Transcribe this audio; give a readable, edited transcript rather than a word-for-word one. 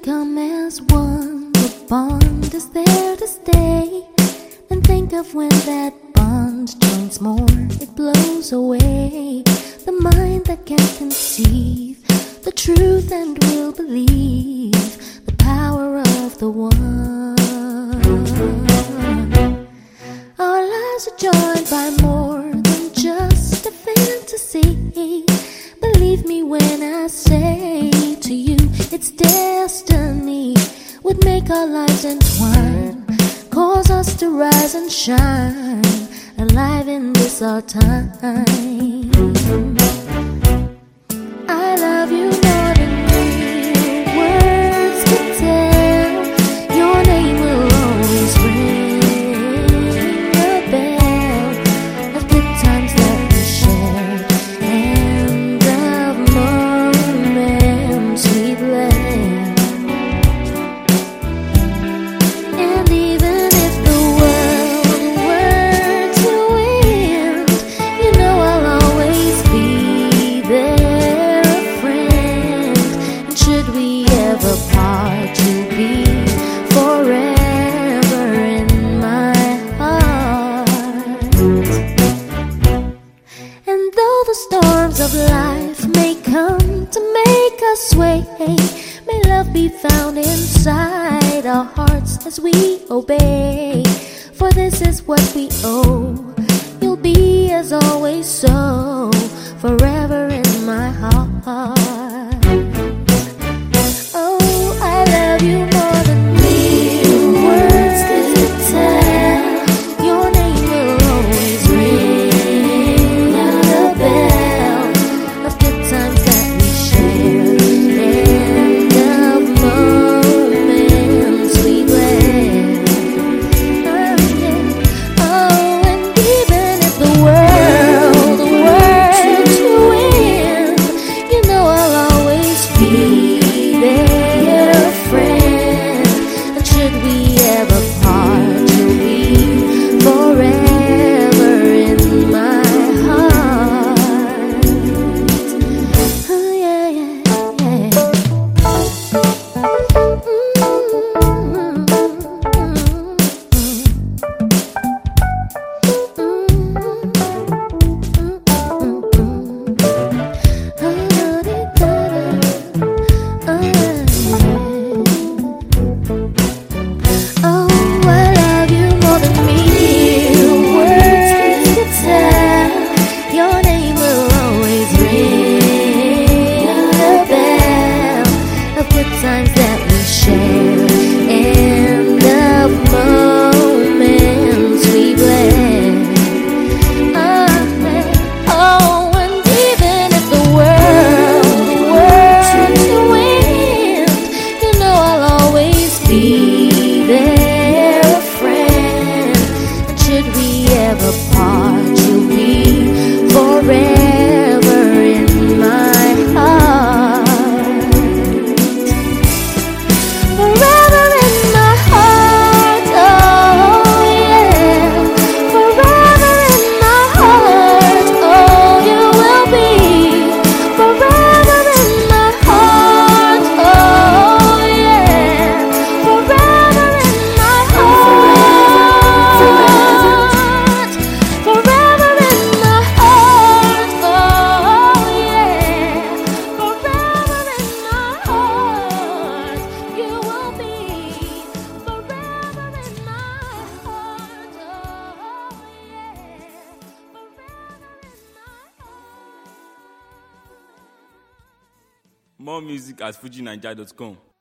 come as one. The bond is there to stay. And think of when that bond joins more, it blows away. The mind that can conceive the truth and will believe the power of the one. Our lives are joined by more than just a fantasy. Believe me when I say to you, it's destiny. Would make our lives entwine, cause us to rise and shine, alive in this our time. I love you more than real words can tell. Your name will always ring a bell of good times that we shared and of moments we've left. And even if the world were to end, you know I'll always be there, a friend. And should we ever part, you'll be forever in my heart. And though the storms of life may come to make us sway, may love be found inside our hearts as we obey. For this is what we owe. You'll be as always so, forever in my heart. Oh, I love you more than real words could tell. Your name will always ring a bell of good times that we shared and of moments we left. Oh, yeah. Oh, and even if the world were to end, you know I'll always be there, a friend. And should we ever part, you'll be forever in my heart. Oh, yeah, yeah, Oh, I love you more than real words could tell. Your name will always ring a bell of good times that we share and of moments we blend. Oh, and even if the world were to end, you know I'll always be there, a friend. And should we ever part, you'll be forever in my heart. Forever in my heart, oh yeah. Forever in my heart, oh you will be. Forever in my heart, oh yeah. Forever in my heart. Forever in my heart, oh yeah. Forever in my heart, you will be. Forever in my heart, oh yeah. Forever in my heart. More music at FujiNiger.com.